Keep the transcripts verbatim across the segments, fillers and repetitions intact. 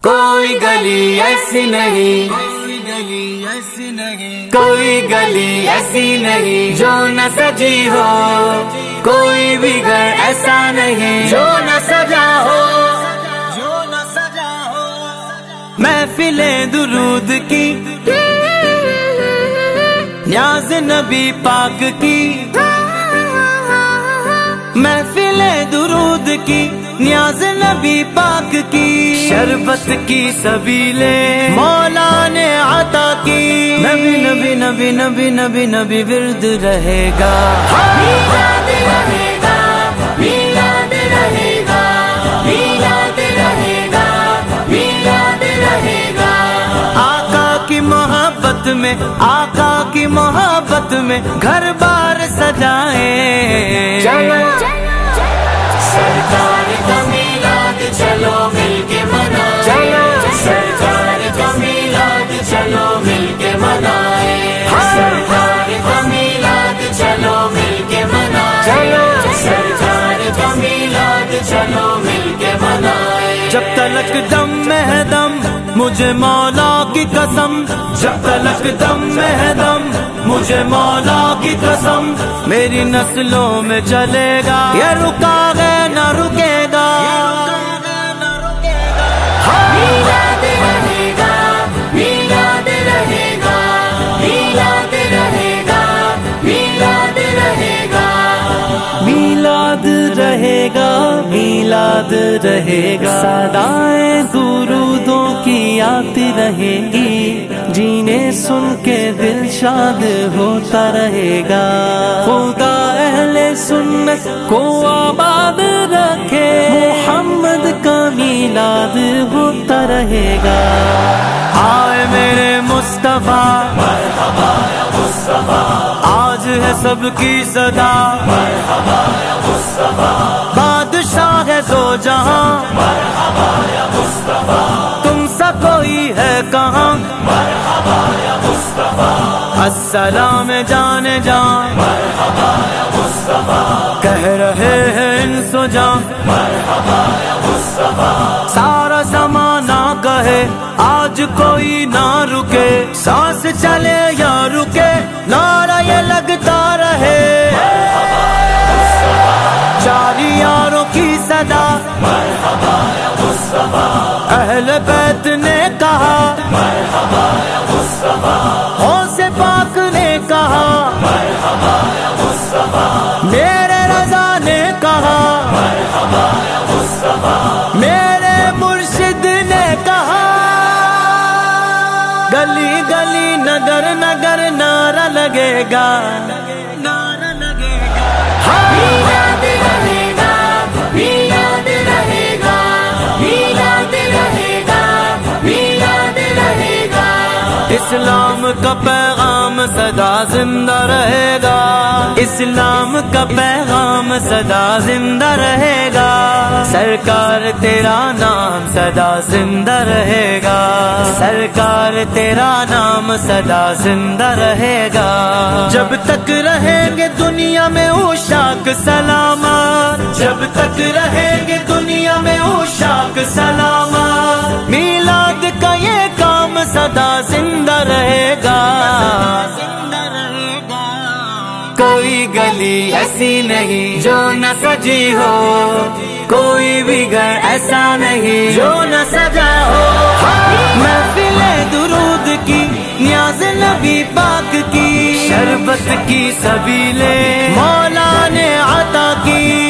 کوئی گلی ایسی نہیں، کوئی گلی ایسی نہیں، کوئی گلی ایسی نہیں جو نہ سجی ہو، کوئی بھی گھر ایسا نہیں جو نہ سجا ہو، جو نہ سجا ہو۔ محفلیں درود کی، نیاز نبی پاک کی، محفلیں درود کی، نیاز نبی پاک کی، شربت کی سبیلیں مولا نے عطا کی، نبی نبی نبی نبی نبی نبی ورد رہے گا، میلاد رہے گا، میلاد رہے گا، میلاد رہے گا، میلاد رہے گا۔ آقا کی محبت میں، آقا کی محبت میں گھر بار سجائیں، چلو سرکار کا میلاد چلو مل کے منائیں، چلو سرکار کا میلاد چلو مل کے منائیں، سرکار کا میلاد چلو مل کے منائیں، چلو سرکار کا میلاد چلو مل کے منائیں۔ جب تلک دم میں ہے دم مجھے مولا کی قسم، جب تلک دم میں ہے دم مجھے مولا کی قسم، میری نسلوں میں چلے گا یہ رکا ہے نہ رکے گا، میلاد رہے گا، میلاد رہے گا، میلاد رہے گا، میلاد رہے گا، میلاد رہے گا، میلاد رہے گا، صدائیں درودوں کی آتی رہے گی، جینے سن کے دل شاد ہوتا رہے گا، خدا اہل سنت کو آباد رکھے، محمد کا میلاد ہوتا رہے گا۔ آئے میرے مصطفیٰ مرحبا یا مصطفیٰ، آج ہے سب کی صدا مرحبا یا مصطفیٰ، بادشاہ ہے دو جہاں مرحبا یا مصطفیٰ، تم سا کوئی ہے کہاں مرحبا یا مصطفیٰ، السلام جانے جان مرحبا یا مصطفیٰ، کہہ رہے ہیں انس و جان مرحبا یا مصطفیٰ، سارا زمانہ کہے آج کوئی نہ رکے، سانس چلے یا رکے نعرہ یہ لگتا رہے مرحبا یا مصطفیٰ، چاری یاروں کی صدا مرحبا یا مصطفیٰ، اہل بیت نے کہا مرحبا یا مصطفیٰ، غوث پاک نے کہا مرحبا یا مصطفیٰ، میرے رضا نے کہا مرحبا یا مصطفیٰ، میرے مرشد نے کہا، گلی گلی نگر نگر نعرہ لگے گا، نعرہ لگے گا، میلاد رہے گا، میلاد رہے گا، میلاد رہے گا، میلاد رہے گا، اسلام کا پیغام سدا زندہ رہے گا، اسلام کا پیغام سدا زندہ رہے گا، سرکار تیرا نام سدا زندہ رہے گا، سرکار تیرا نام سدا زندہ رہے گا، جب تک رہیں گے دنیا میں عشاق سلامت، جب تک رہیں گے دنیا میں عشاق سلامت، میلاد کا یہ کام سدا زندہ رہے گا، کوئی گلی ایسی نہیں جو نہ سجی ہو، کوئی بھی گھر ایسا نہیں جو نہ سجا ہو، محفلیں درود کی، نیاز نبی پاک کی، شربت کی سبیلیں مولا نے عطا کی،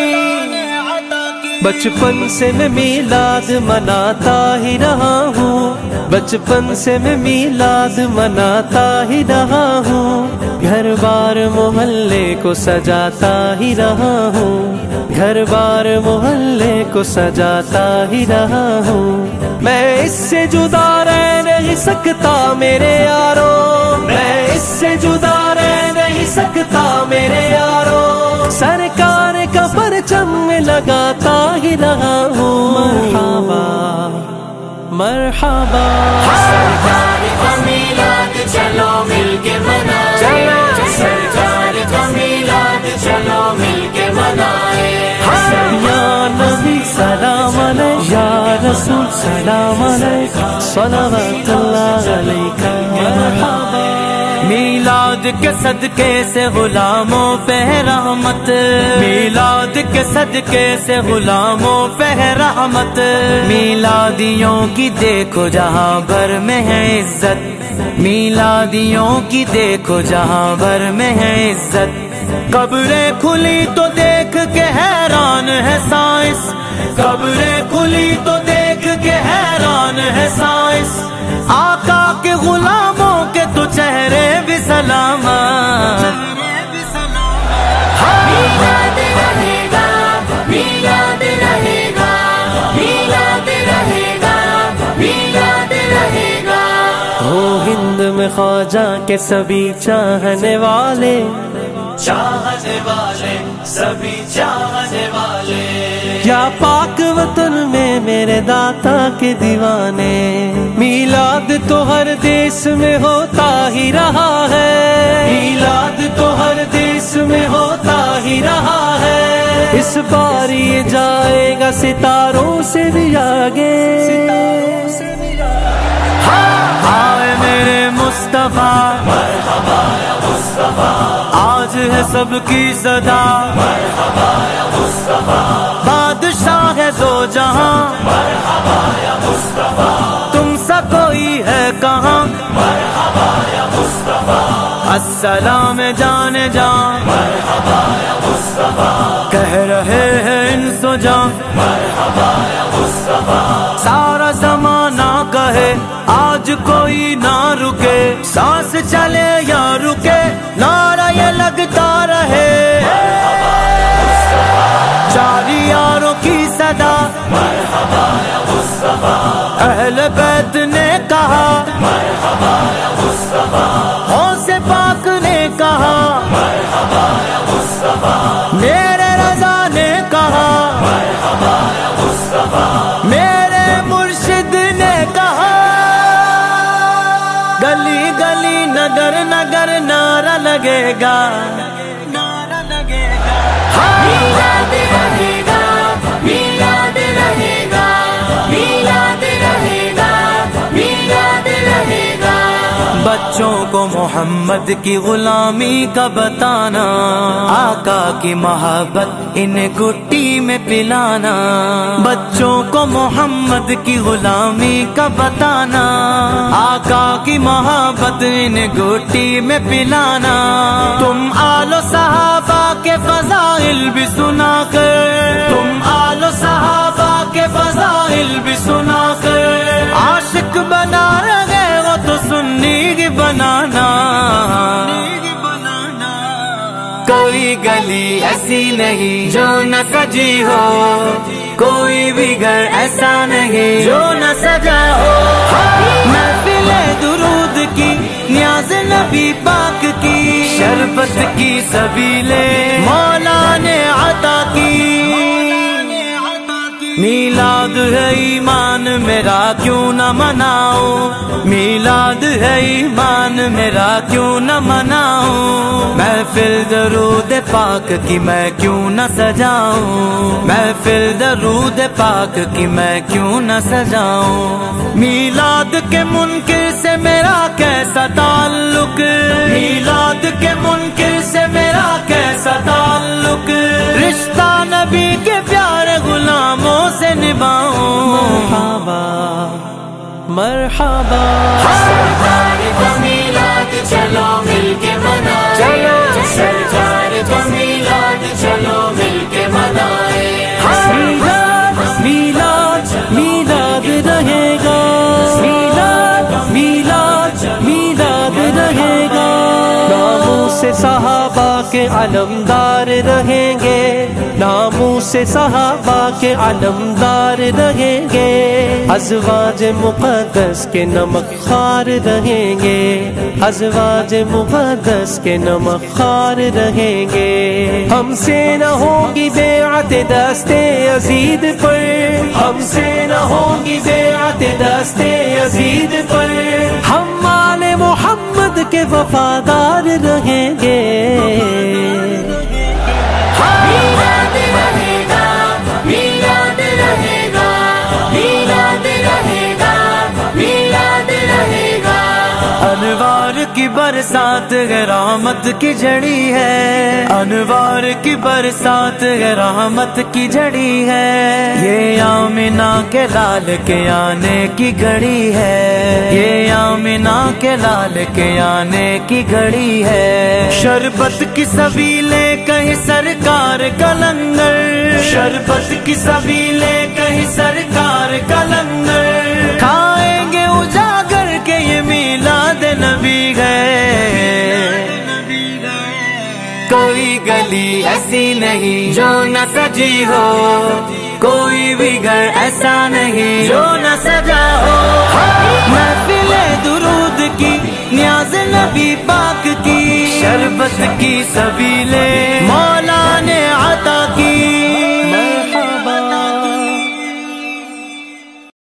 بچپن سے میں میلاد مناتا ہی رہا ہوں، بچپن سے میں میلاد مناتا ہی رہا ہوں، گھر بار محلے کو سجاتا ہی رہا ہوں، گھر بار محلے کو سجاتا ہی رہا ہوں، میں اس سے جدا رہ نہیں سکتا میرے یارو، میں اس سے جدا رہ نہیں سکتا میرے یارو، سرکار کا پرچم لگاتا ہی رہا ہوں، مرحبا مرحبا، سرکار کا میلاد چلو مل کے منائیں، چلو سرکار کا میلاد چلو مل کے منائیں، یا نبی سلام علیہ، یا رسول سلام علیکہ صلوات اللہ علیکہ مرحبا۔ میلاد کے صدقے سے غلاموں پہ رحمت، میلاد کے صدقے سے غلاموں پہ رحمت، میلادیوں کی دیکھو جہاں بھر میں ہے عزت، میلادیوں کی دیکھو جہاں بھر میں ہے عزت۔ قبریں کھلی تو دیکھ کے حیران ہے سائنس، قبریں کھلی تو دیکھ کے حیران ہے سائنس، آقا کے غلاموں کے تو چہرے بھی سلامت۔ میلاد رہے گا، میلاد رہے گا، میلاد رہے گا، میلاد رہے گا۔ ہو ہند میں خواجہ کے سبھی چاہنے والے، چاہنے والے سبھی چاہنے والے، کیا پاک وطن میں میرے داتا کے دیوانے۔ میلاد تو ہر دیس میں ہوتا ہی رہا ہے، میلاد تو ہر دیس میں ہوتا ہی رہا ہے، اس بار یہ جائے گا ستاروں سے بھی آگے۔ آئے میرے مصطفیٰ مرحبا یا مصطفیٰ، آج ہے سب کی صدا، مرحبا یا مصطفیٰ، بادشاہ ہے دو جہاں، مرحبا یا مصطفیٰ، تم سا کوئی ہے کہاں، مرحبا یا مصطفیٰ، السلام جانے جان، مرحبا یا مصطفیٰ، کہہ رہے ہیں انس و جان، مرحبا یا مصطفیٰ، سارا زمانہ کہے آج کوئی نہ رکے، سانس چلے یا رکے نعرہ یہ لگتا رہے، چاری یاروں کی صدا، مرحبا یا مصطفیٰ، اہل بیت نے کہا، مرحبا یا مصطفیٰ، غوث پاک نے کہا، مرحبا یا مصطفیٰ، میرے رضا نے کہا، مرحبا یا مصطفیٰ، میرے مرشد نے کہا، گلی گلی نگر نگر نعرہ لگے گا، نعرہ لگے گا، میلاد رہے گا، میلاد رہے گا، میلاد رہے گا، میلاد رہے گا۔ بچوں کو محمد کی غلامی کا بتانا، آقا کی محبت ان گٹی میں پلانا، بچوں کو محمد کی غلامی کا بتانا، آقا کی محبت ان گٹی میں پلانا، تم آل و صحابہ کے فضائل بھی سنا کر، تم آل و صحابہ کے فضائل بھی سنا کر، عاشق بنا رہے ہو تو سنی کی بنانا، کوئی گلی ایسی نہیں جو نہ سجی ہو، کوئی بھی گھر ایسا نہیں جو نہ سجا ہو، محفل درود کی نیاز نبی پاک کی، شربت کی سبیلے مولا نے عطا کی، میلاد ہے ایمان میرا کیوں نہ مناؤں، میلاد ہے ایمان میرا کیوں نہ مناؤں، محفل درود پاک کی میں کیوں نہ سجاؤں، محفل درود پاک کی میں کیوں نہ سجاؤں، میلاد کے منکر سے میرا کیسا تعلق، میلاد کے منکر سے میرا کیسا تعلق، رشتہ نبی کے پیارے غلاموں سے نبھاؤں، مرحبا مرحبا، سرکار کا میلاد چلو مل کے منائے، چلو سرکار کا میلاد چلو مل کے منائے، میلاد میلاد میلاد رہے گا، میلاد میلاد میلاد رہے گا، ناموں سے صحابہ کے علمدار رہیں گے، ناموں سے صحابہ کے علمدار رہیں گے، ازواج مقدس کے نمک خوار رہیں گے، ازواج مقدس کے نمک خوار رہیں گے، ہم سے نہ ہوگی بیعت دست یزید پر، ہم سے نہ ہوگی بیعت دست یزید پر، ہم آل محمد کے وفادار رہیں گے، میلاد رہے گا، میلاد رہے گا، میلاد انوار کی برسات ہے رحمت کی جڑی ہے، انوار کی برسات ہے رحمت کی جڑی ہے، یہ آمنہ کے لال کے آنے کی گھڑی ہے، یہ آمنہ کے لال کے آنے کی گھڑی ہے۔ شربت کی سبیلیں کہیں سرکار کا لنگر، شربت کی سبیلیں کہیں سرکار کا لنگر، کھائیں گے اجاگر کے یہ میلاد نبی ہے۔ کوئی گلی ایسی نہیں جو نہ سجی ہو، کوئی بھی گھر ایسا نہیں جو نہ سجا ہو، محفل درود کی نیاز نبی پاک کی، شربت کی سبھی